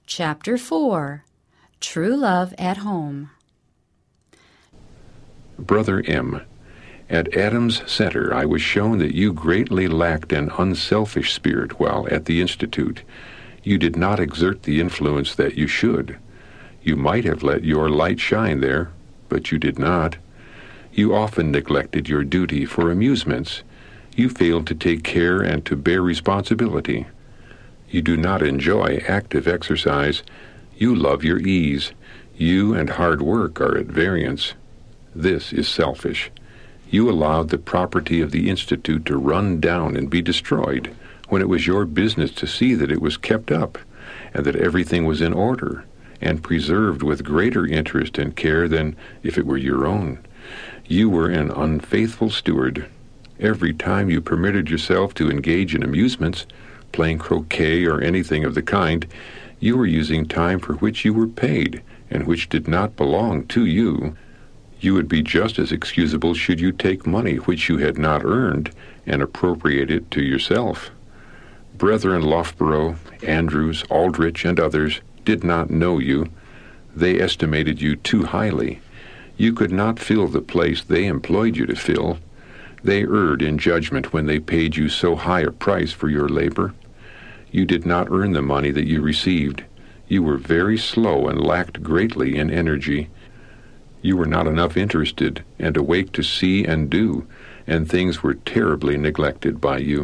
Chapter 4. True Love at Home. Brother M., at Adam's Center I was shown that you greatly lacked an unselfish spirit while at the Institute. You did not exert the influence that you should. You might have let your light shine there, but you did not. You often neglected your duty for amusements. You failed to take care and to bear responsibility. You do not enjoy active exercise. You love your ease. You and hard work are at variance. This is selfish. You allowed the property of the Institute to run down and be destroyed when it was your business to see that it was kept up and that everything was in order and preserved with greater interest and care than if it were your own. You were an unfaithful steward. Every time you permitted yourself to engage in amusements, playing croquet or anything of the kind, you were using time for which you were paid and which did not belong to you. You would be just as excusable should you take money which you had not earned and appropriate it to yourself. Brethren Loughborough, Andrews, Aldrich, and others did not know you. They estimated you too highly. You could not fill the place they employed you to fill. They erred in judgment when they paid you so high a price for your labor. You did not earn the money that you received. You were very slow and lacked greatly in energy. You were not enough interested and awake to see and do, and things were terribly neglected by you.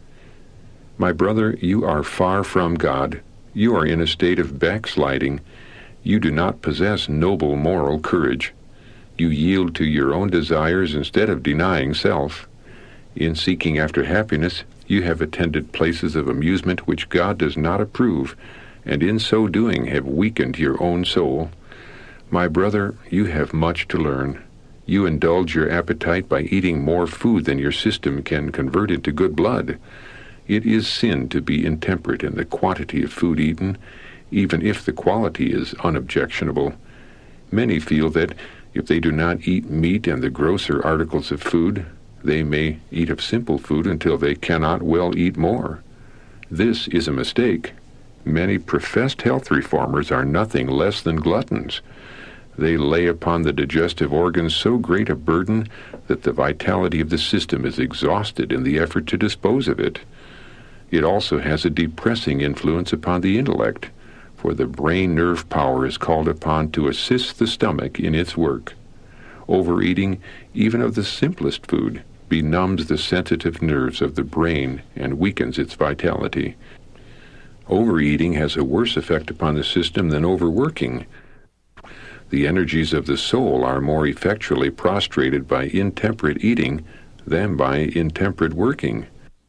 My brother, you are far from God. You are in a state of backsliding. You do not possess noble moral courage. You yield to your own desires instead of denying self. In seeking after happiness, you have attended places of amusement which God does not approve, and in so doing have weakened your own soul. My brother, you have much to learn. You indulge your appetite by eating more food than your system can convert into good blood. It is sin to be intemperate in the quantity of food eaten, even if the quality is unobjectionable. Many feel that if they do not eat meat and the grosser articles of food, they may eat of simple food until they cannot well eat more. This is a mistake. Many professed health reformers are nothing less than gluttons. They lay upon the digestive organs so great a burden that the vitality of the system is exhausted in the effort to dispose of it. It also has a depressing influence upon the intellect, for the brain nerve power is called upon to assist the stomach in its work. Overeating, even of the simplest food, benumbs the sensitive nerves of the brain and weakens its vitality. Overeating has a worse effect upon the system than overworking. The energies of the soul are more effectually prostrated by intemperate eating than by intemperate working.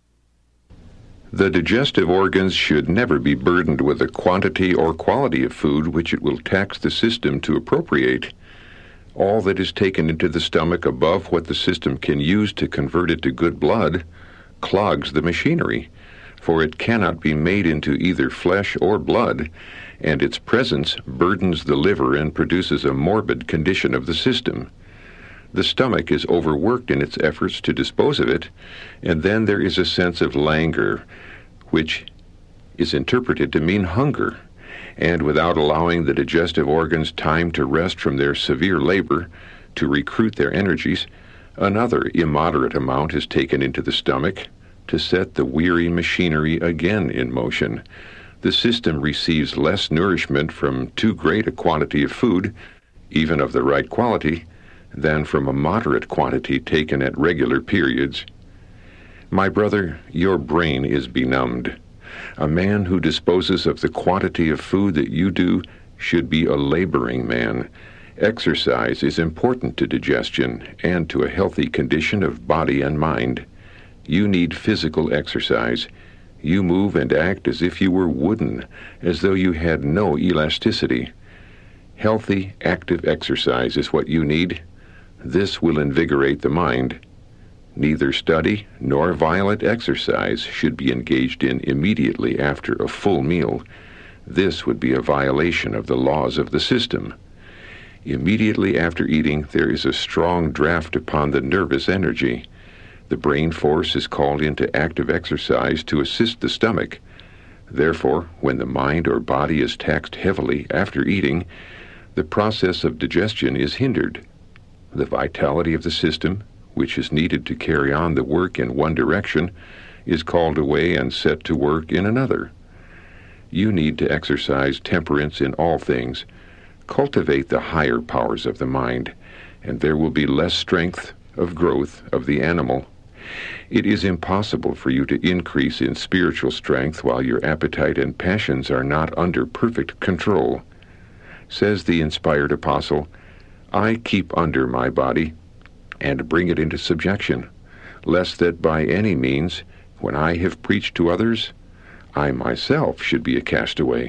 The digestive organs should never be burdened with a quantity or quality of food which it will tax the system to appropriate. All that is taken into the stomach above what the system can use to convert it to good blood clogs the machinery, for it cannot be made into either flesh or blood, and its presence burdens the liver and produces a morbid condition of the system. The stomach is overworked in its efforts to dispose of it, and then there is a sense of languor, which is interpreted to mean hunger, and without allowing the digestive organs time to rest from their severe labor, to recruit their energies, another immoderate amount is taken into the stomach to set the weary machinery again in motion. The system receives less nourishment from too great a quantity of food, even of the right quality, than from a moderate quantity taken at regular periods. My brother, your brain is benumbed. A man who disposes of the quantity of food that you do should be a laboring man. Exercise is important to digestion and to a healthy condition of body and mind. You need physical exercise. You move and act as if you were wooden, as though you had no elasticity. Healthy, active exercise is what you need. This will invigorate the mind. Neither study nor violent exercise should be engaged in immediately after a full meal. This would be a violation of the laws of the system. Immediately after eating, there is a strong draft upon the nervous energy. The brain force is called into active exercise to assist the stomach. Therefore, when the mind or body is taxed heavily after eating, the process of digestion is hindered. The vitality of the system, which is needed to carry on the work in one direction, is called away and set to work in another. You need to exercise temperance in all things. Cultivate the higher powers of the mind, and there will be less strength of growth of the animal. It is impossible for you to increase in spiritual strength while your appetite and passions are not under perfect control. Says the inspired apostle, I keep under my body, and bring it into subjection, lest that by any means, when I have preached to others, I myself should be a castaway.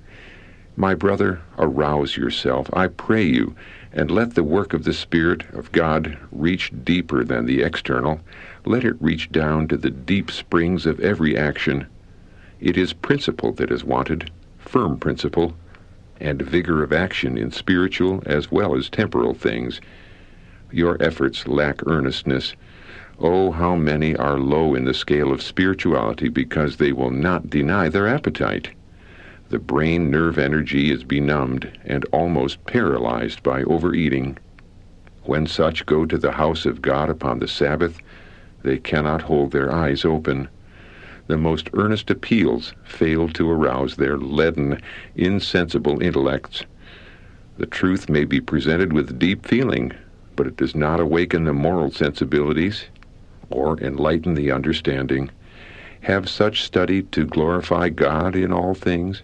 My brother, arouse yourself, I pray you, and let the work of the Spirit of God reach deeper than the external. Let it reach down to the deep springs of every action. It is principle that is wanted, firm principle, and vigor of action in spiritual as well as temporal things. Your efforts lack earnestness. Oh, how many are low in the scale of spirituality because they will not deny their appetite. The brain nerve energy is benumbed and almost paralyzed by overeating. When such go to the house of God upon the Sabbath, they cannot hold their eyes open. The most earnest appeals fail to arouse their leaden, insensible intellects. The truth may be presented with deep feeling, but it does not awaken the moral sensibilities or enlighten the understanding. Have such studied to glorify God in all things?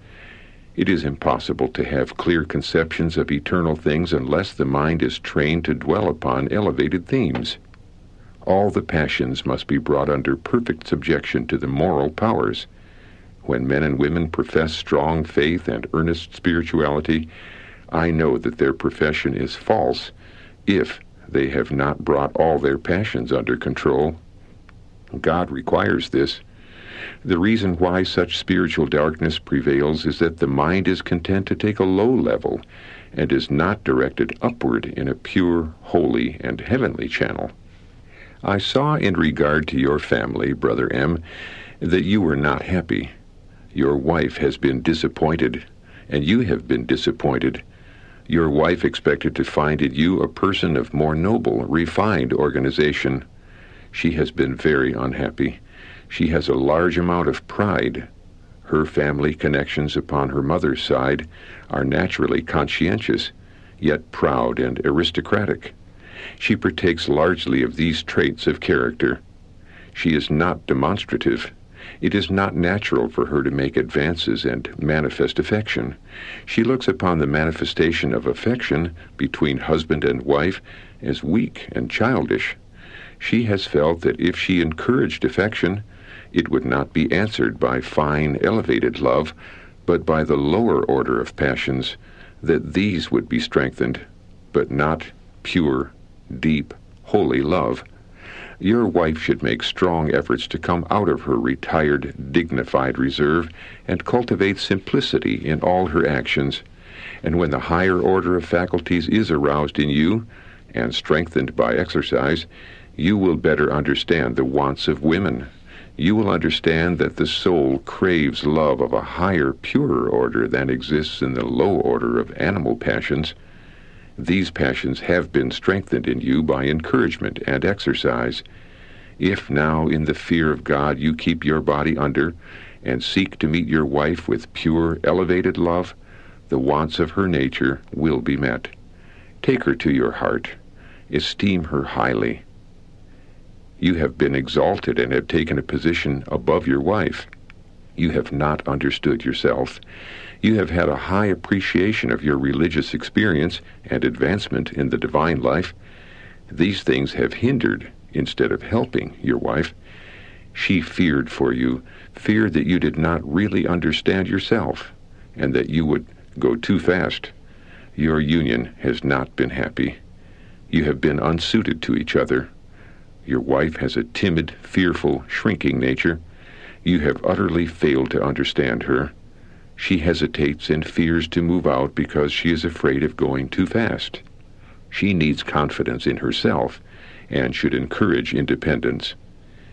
It is impossible to have clear conceptions of eternal things unless the mind is trained to dwell upon elevated themes. All the passions must be brought under perfect subjection to the moral powers. When men and women profess strong faith and earnest spirituality, I know that their profession is false if they have not brought all their passions under control. God requires this. The reason why such spiritual darkness prevails is that the mind is content to take a low level and is not directed upward in a pure, holy, and heavenly channel. I saw in regard to your family, Brother M., that you were not happy. Your wife has been disappointed, and you have been disappointed. Your wife expected to find in you a person of more noble, refined organization. She has been very unhappy. She has a large amount of pride. Her family connections upon her mother's side are naturally conscientious, yet proud and aristocratic. She partakes largely of these traits of character. She is not demonstrative. It is not natural for her to make advances and manifest affection. She looks upon the manifestation of affection between husband and wife as weak and childish. She has felt that if she encouraged affection, it would not be answered by fine, elevated love, but by the lower order of passions, that these would be strengthened, but not pure, deep, holy love. Your wife should make strong efforts to come out of her retired, dignified reserve and cultivate simplicity in all her actions. And when the higher order of faculties is aroused in you and strengthened by exercise, you will better understand the wants of women. You will understand that the soul craves love of a higher, purer order than exists in the low order of animal passions. These passions have been strengthened in you by encouragement and exercise. If now in the fear of God you keep your body under and seek to meet your wife with pure, elevated love, the wants of her nature will be met. Take her to your heart. Esteem her highly. You have been exalted and have taken a position above your wife. You have not understood yourself. You have had a high appreciation of your religious experience and advancement in the divine life. These things have hindered instead of helping your wife. She feared for you, feared that you did not really understand yourself, and that you would go too fast. Your union has not been happy. You have been unsuited to each other. Your wife has a timid, fearful, shrinking nature. You have utterly failed to understand her. She hesitates and fears to move out because she is afraid of going too fast. She needs confidence in herself and should encourage independence.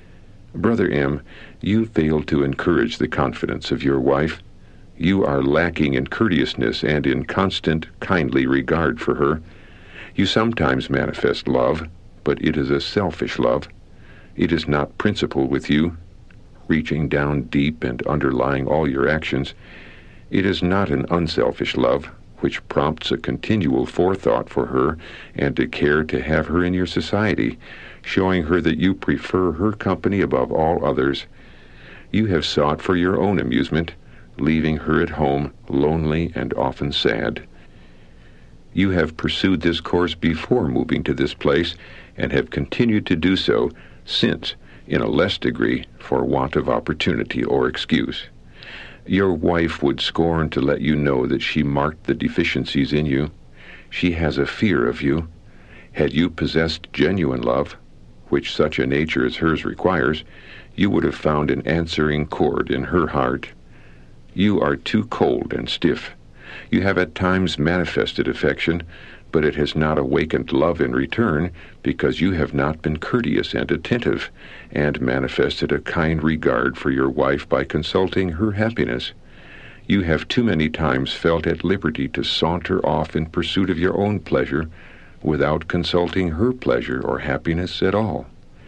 Brother M., you fail to encourage the confidence of your wife. You are lacking in courteousness and in constant, kindly regard for her. You sometimes manifest love, but it is a selfish love. It is not principle with you, reaching down deep and underlying all your actions. It is not an unselfish love, which prompts a continual forethought for her and a care to have her in your society, showing her that you prefer her company above all others. You have sought for your own amusement, leaving her at home lonely and often sad. You have pursued this course before moving to this place, and have continued to do so since, in a less degree, for want of opportunity or excuse. Your wife would scorn to let you know that she marked the deficiencies in you. She has a fear of you. Had you possessed genuine love, which such a nature as hers requires, you would have found an answering chord in her heart. You are too cold and stiff. You have at times manifested affection, but it has not awakened love in return, because you have not been courteous and attentive, and manifested a kind regard for your wife by consulting her happiness. You have too many times felt at liberty to saunter off in pursuit of your own pleasure, without consulting her pleasure or happiness at all.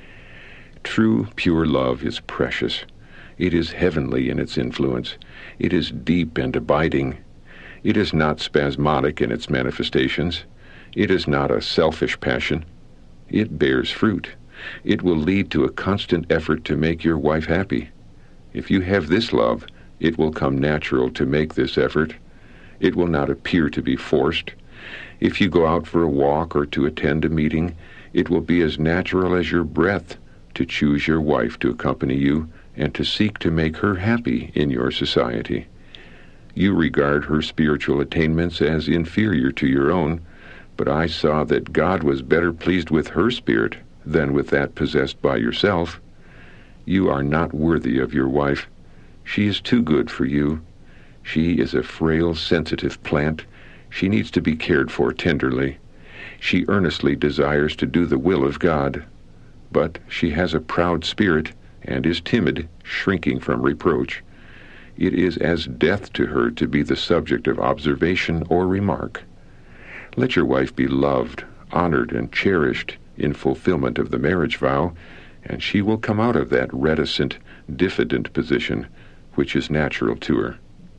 True, pure love is precious. It is heavenly in its influence. It is deep and abiding. It is not spasmodic in its manifestations. It is not a selfish passion. It bears fruit. It will lead to a constant effort to make your wife happy. If you have this love, it will come natural to make this effort. It will not appear to be forced. If you go out for a walk or to attend a meeting, it will be as natural as your breath to choose your wife to accompany you and to seek to make her happy in your society. You regard her spiritual attainments as inferior to your own, but I saw that God was better pleased with her spirit than with that possessed by yourself. You are not worthy of your wife. She is too good for you. She is a frail, sensitive plant. She needs to be cared for tenderly. She earnestly desires to do the will of God, but she has a proud spirit and is timid, shrinking from reproach. It is as death to her to be the subject of observation or remark. Let your wife be loved, honored, and cherished in fulfillment of the marriage vow, and she will come out of that reticent, diffident position which is natural to her.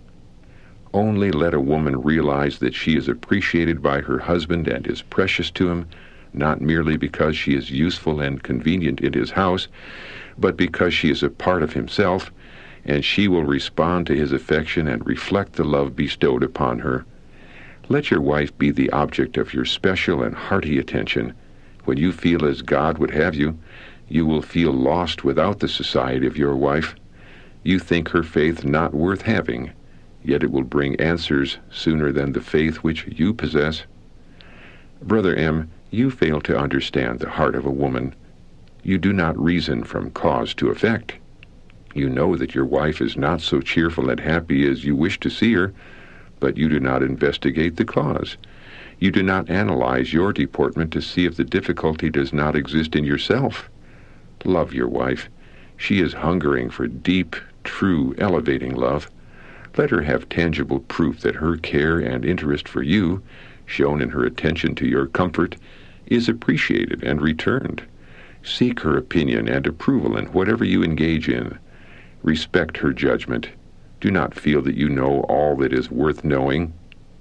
Only let a woman realize that she is appreciated by her husband and is precious to him, not merely because she is useful and convenient in his house, but because she is a part of himself, and she will respond to his affection and reflect the love bestowed upon her. Let your wife be the object of your special and hearty attention. When you feel as God would have you, you will feel lost without the society of your wife. You think her faith not worth having, yet it will bring answers sooner than the faith which you possess. Brother M., you fail to understand the heart of a woman. You do not reason from cause to effect. You know that your wife is not so cheerful and happy as you wish to see her, but you do not investigate the cause. You do not analyze your deportment to see if the difficulty does not exist in yourself. Love your wife. She is hungering for deep, true, elevating love. Let her have tangible proof that her care and interest for you, shown in her attention to your comfort, is appreciated and returned. Seek her opinion and approval in whatever you engage in. Respect her judgment. Do not feel that you know all that is worth knowing.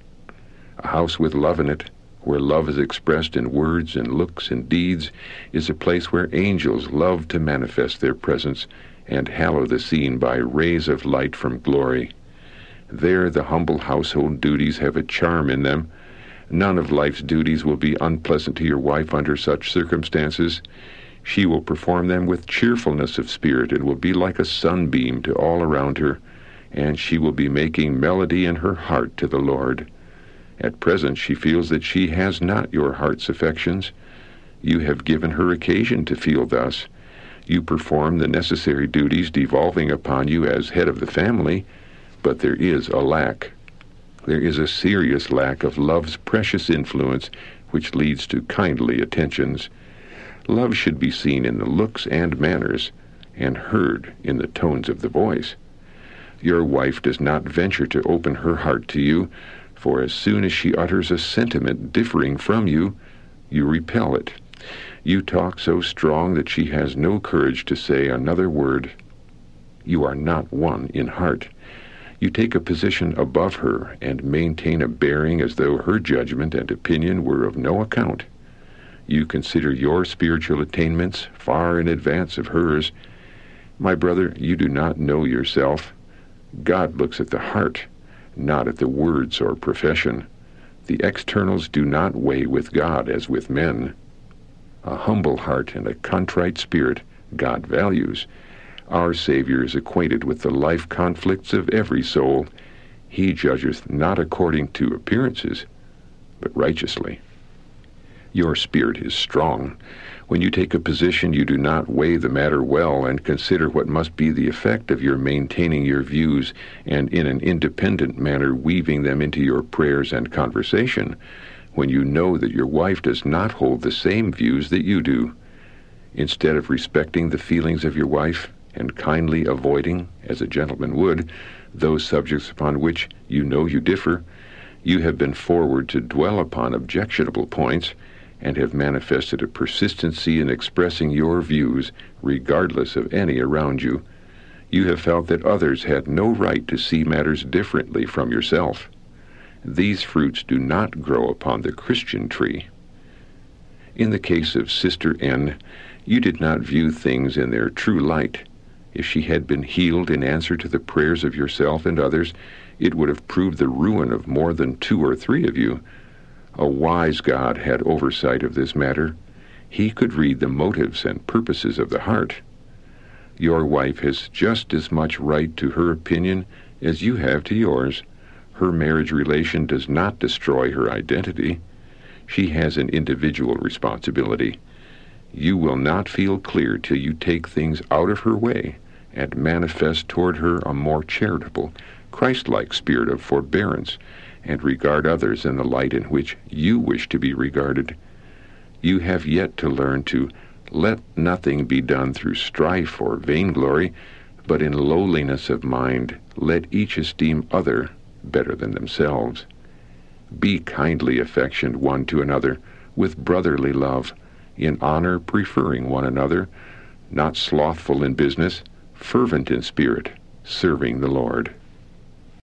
A house with love in it, where love is expressed in words and looks and deeds, is a place where angels love to manifest their presence and hallow the scene by rays of light from glory. There the humble household duties have a charm in them. None of life's duties will be unpleasant to your wife under such circumstances. She will perform them with cheerfulness of spirit and will be like a sunbeam to all around her, and she will be making melody in her heart to the Lord. At present she feels that she has not your heart's affections. You have given her occasion to feel thus. You perform the necessary duties devolving upon you as head of the family, but there is a lack. There is a serious lack of love's precious influence which leads to kindly attentions. Love should be seen in the looks and manners, and heard in the tones of the voice. Your wife does not venture to open her heart to you, for as soon as she utters a sentiment differing from you, you repel it. You talk so strong that she has no courage to say another word. You are not one in heart. You take a position above her and maintain a bearing as though her judgment and opinion were of no account. You consider your spiritual attainments far in advance of hers. My brother, you do not know yourself. God looks at the heart, not at the words or profession. The externals do not weigh with God as with men. A humble heart and a contrite spirit God values. Our Savior is acquainted with the life conflicts of every soul. He judgeth not according to appearances, but righteously. Your spirit is strong. When you take a position, you do not weigh the matter well and consider what must be the effect of your maintaining your views and in an independent manner weaving them into your prayers and conversation, when you know that your wife does not hold the same views that you do. Instead of respecting the feelings of your wife and kindly avoiding, as a gentleman would, those subjects upon which you know you differ, you have been forward to dwell upon objectionable points and have manifested a persistency in expressing your views regardless of any around you. You have felt that others had no right to see matters differently from yourself. These fruits do not grow upon the Christian tree. In the case of Sister N, you did not view things in their true light. If she had been healed in answer to the prayers of yourself and others, it would have proved the ruin of more than 2 or 3 of you. A wise God had oversight of this matter. He could read the motives and purposes of the heart. Your wife has just as much right to her opinion as you have to yours. Her marriage relation does not destroy her identity. She has an individual responsibility. You will not feel clear till you take things out of her way and manifest toward her a more charitable, Christ-like spirit of forbearance, and regard others in the light in which you wish to be regarded. You have yet to learn to let nothing be done through strife or vainglory, but in lowliness of mind let each esteem other better than themselves. Be kindly affectioned one to another with brotherly love, in honor preferring one another, not slothful in business, fervent in spirit, serving the Lord.